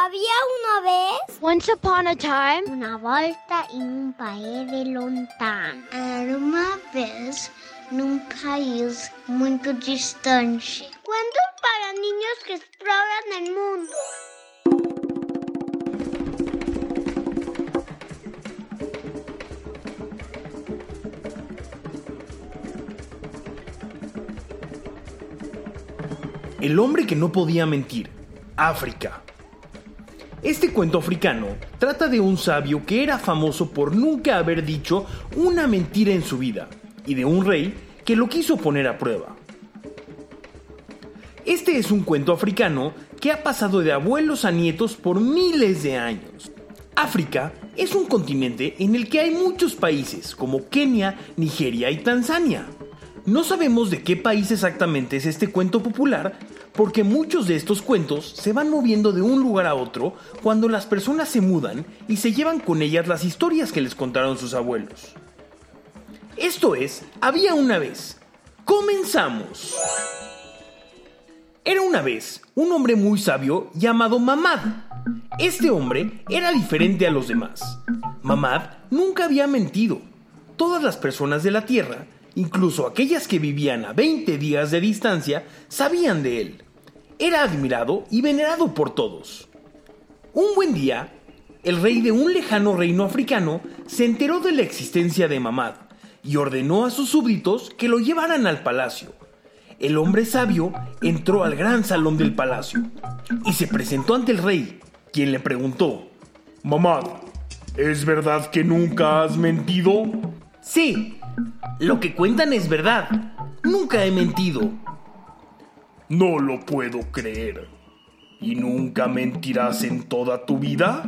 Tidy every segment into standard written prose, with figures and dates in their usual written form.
Había una vez, once upon a time, una volta in un paese lontano. Era uma vez num país muito distante. Cuentos para niños que exploran el mundo. El hombre que no podía mentir. África. Este cuento africano trata de un sabio que era famoso por nunca haber dicho una mentira en su vida y de un rey que lo quiso poner a prueba. Este es un cuento africano que ha pasado de abuelos a nietos por miles de años. África es un continente en el que hay muchos países como Kenia, Nigeria y Tanzania. No sabemos de qué país exactamente es este cuento popular, porque muchos de estos cuentos se van moviendo de un lugar a otro cuando las personas se mudan y se llevan con ellas las historias que les contaron sus abuelos. Esto es, había una vez. ¡Comenzamos! Era una vez un hombre muy sabio llamado Mamad. Este hombre era diferente a los demás. Mamad nunca había mentido. Todas las personas de la tierra, incluso aquellas que vivían a 20 días de distancia, sabían de él. Era admirado y venerado por todos. Un buen día, el rey de un lejano reino africano se enteró de la existencia de Mamad y ordenó a sus súbditos que lo llevaran al palacio. El hombre sabio entró al gran salón del palacio y se presentó ante el rey, quien le preguntó: Mamad, ¿es verdad que nunca has mentido? Sí, lo que cuentan es verdad. Nunca he mentido. No lo puedo creer. ¿Y nunca mentirás en toda tu vida?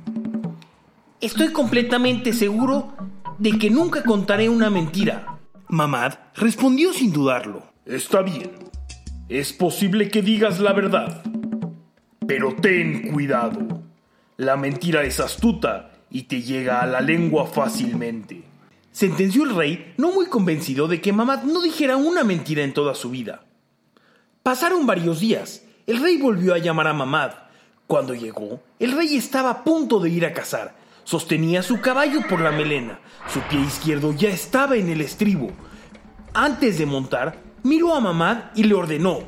Estoy completamente seguro de que nunca contaré una mentira. Mamad respondió sin dudarlo. Está bien. Es posible que digas la verdad. Pero ten cuidado. La mentira es astuta y te llega a la lengua fácilmente. Sentenció el rey, no muy convencido de que Mamad no dijera una mentira en toda su vida. Pasaron varios días. El rey volvió a llamar a Mamad. Cuando llegó, el rey estaba a punto de ir a cazar. Sostenía su caballo por la melena. Su pie izquierdo ya estaba en el estribo. Antes de montar, miró a Mamad y le ordenó: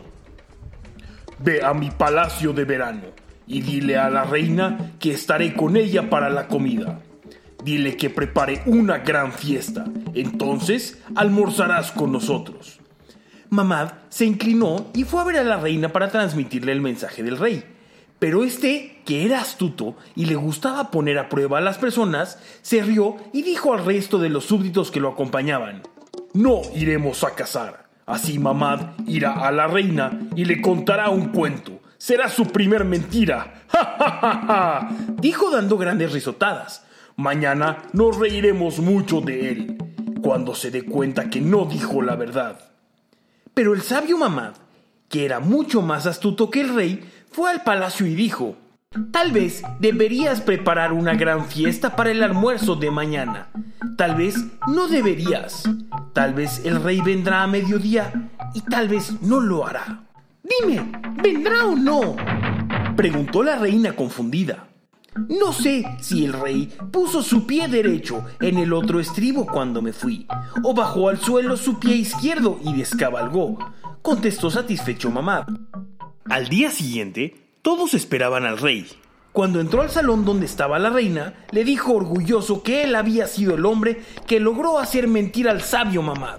Ve a mi palacio de verano y dile a la reina que estaré con ella para la comida. Dile que prepare una gran fiesta. Entonces almorzarás con nosotros. Mamad se inclinó y fue a ver a la reina para transmitirle el mensaje del rey. Pero este, que era astuto y le gustaba poner a prueba a las personas, se rió y dijo al resto de los súbditos que lo acompañaban: No iremos a cazar. Así Mamad irá a la reina y le contará un cuento. Será su primer mentira. ¡Ja, ja, ja, ja! Dijo dando grandes risotadas. Mañana nos reiremos mucho de él, cuando se dé cuenta que no dijo la verdad. Pero el sabio Mamad, que era mucho más astuto que el rey, fue al palacio y dijo: Tal vez deberías preparar una gran fiesta para el almuerzo de mañana. Tal vez no deberías. Tal vez el rey vendrá a mediodía y tal vez no lo hará. Dime, ¿vendrá o no?, preguntó la reina confundida. No sé si el rey puso su pie derecho en el otro estribo cuando me fui, o bajó al suelo su pie izquierdo y descabalgó, contestó satisfecho Mamad. Al día siguiente, todos esperaban al rey. Cuando entró al salón donde estaba la reina, le dijo orgulloso que él había sido el hombre que logró hacer mentir al sabio Mamad.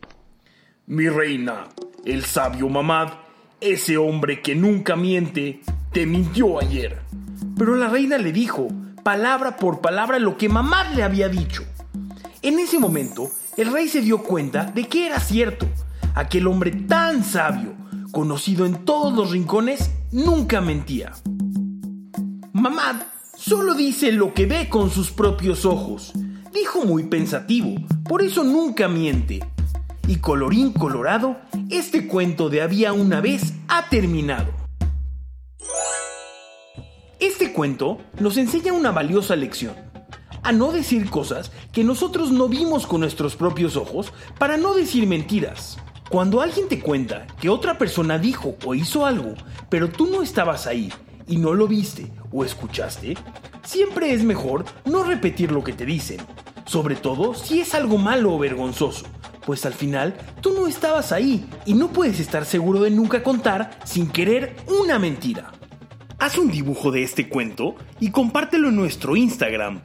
Mi reina, el sabio Mamad, ese hombre que nunca miente, te mintió ayer. Pero la reina le dijo, palabra por palabra, lo que Mamad le había dicho. En ese momento, el rey se dio cuenta de que era cierto. Aquel hombre tan sabio, conocido en todos los rincones, nunca mentía. Mamad solo dice lo que ve con sus propios ojos, dijo muy pensativo, por eso nunca miente. Y colorín colorado, este cuento de había una vez ha terminado. Este cuento nos enseña una valiosa lección: a no decir cosas que nosotros no vimos con nuestros propios ojos, para no decir mentiras. Cuando alguien te cuenta que otra persona dijo o hizo algo, pero tú no estabas ahí y no lo viste o escuchaste, siempre es mejor no repetir lo que te dicen, sobre todo si es algo malo o vergonzoso, pues al final tú no estabas ahí y no puedes estar seguro de nunca contar sin querer una mentira. Haz un dibujo de este cuento y compártelo en nuestro Instagram,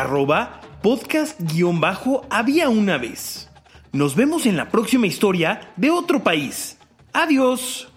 @podcast_había una vez. Nos vemos en la próxima historia de otro país. ¡Adiós!